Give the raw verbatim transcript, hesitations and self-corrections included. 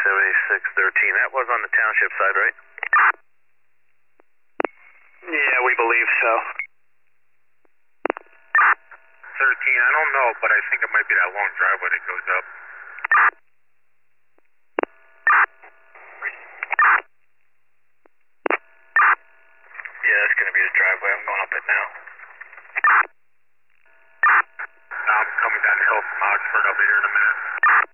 seventy-six thirteen. That was on the township side, right? Yeah, we believe so. thirteen, I don't know, but I think it might be that long driveway that goes up. Yeah, that's going to be his driveway. I'm going up it now. I'm coming down the hill from Oxford. I'll be here in a minute.